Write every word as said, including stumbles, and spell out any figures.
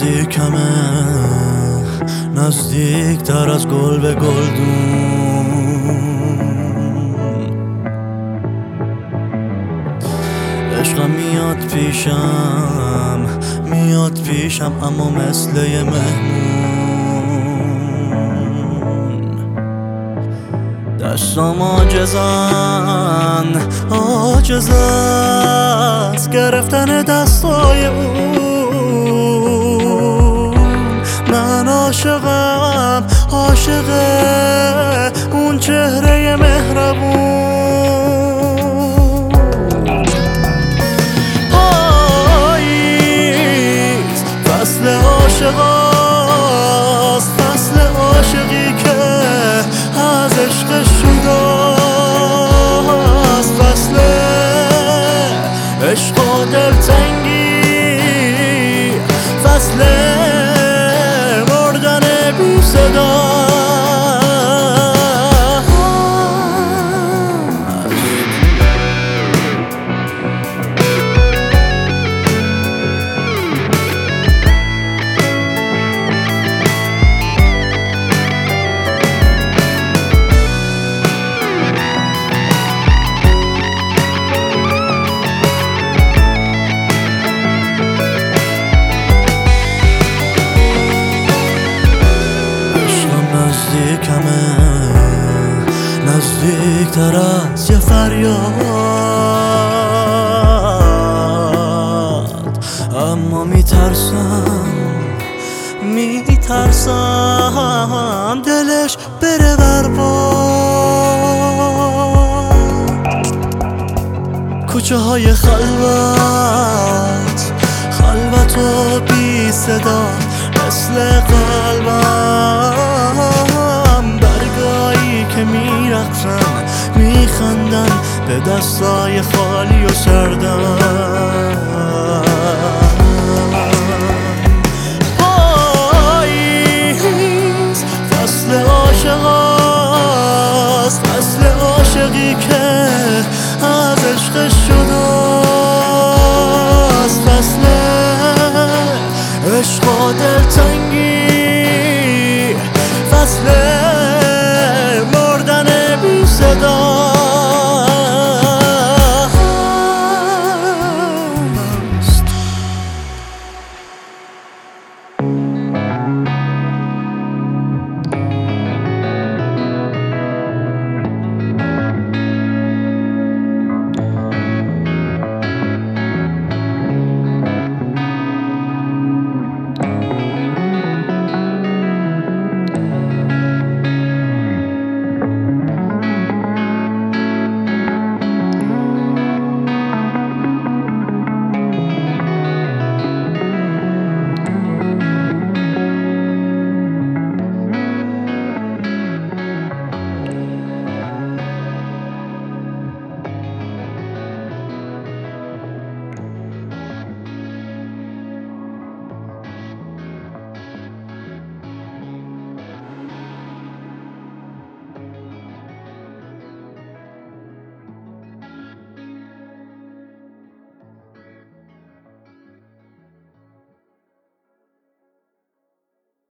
نزدیکمه، نزدیک تر از گل به گلدون. عشقم میاد پیشم، میاد پیشم اما مثل یه مهمون. دستام عاجزن، عاجز از گرفتن دستای اون. من عاشقم، عاشق اون چهره مهربون. پاییز فصل عاشقاست، فصل عاشقی که از عشق شداست، فصل عشق و دلتنگی، فصل مردن بی صدا. نزدیکمه، نزدیک تر از یه فریاد، اما میترسم، میترسم دلش بره برباد. کوچه های خلوت، خلوت و بی صدا مثل قلبم، برگایی که میرقصن، میخندن به دستای خالی و سردم. پاییز فصل عاشقاست، فصل عاشقی که از عشق شداست، فصل عشق و دلتنگی، فصل